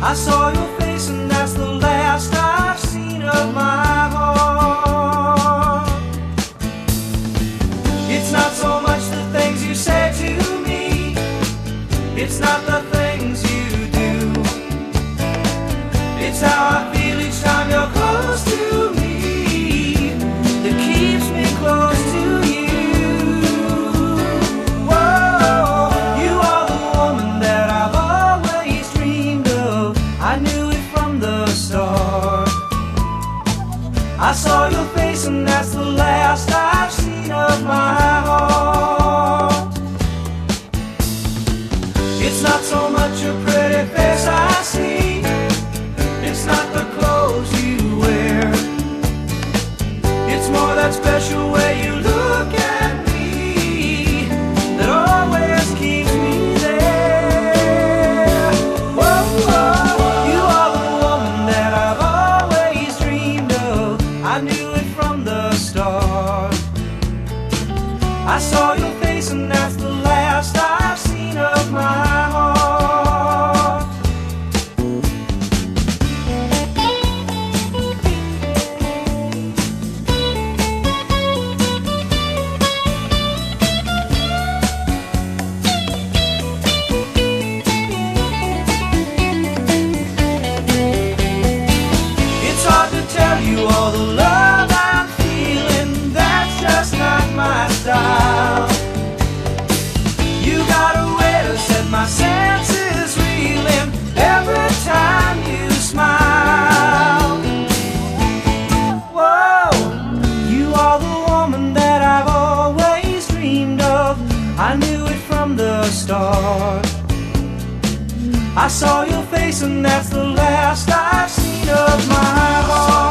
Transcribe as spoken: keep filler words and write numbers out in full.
I saw your face and that's the last I've seen of my heart. It's not so much the things you say to me, it's not the things you do, it's how I feel each time you're close to me that keeps me close to you. Whoa, you are the woman that I've always dreamed of. I knew it from the start. I saw your face and that's the last I've seen of my heart. It's not so much a pretty face I see, it's not the clothes you wear, it's more that special way you look at me that always keeps me there. Whoa, whoa, you are the woman that I've always dreamed of. I knew it from the start. I saw your face and that's the last I've seen of my heart. It's hard to tell you all the love I'm feeling, that's just not my style. You got a way to set my senses reeling every time you smile. Whoa, you are the woman that I've always dreamed of. I knew it from the start. I saw your face and that's the last I've seen of my heart.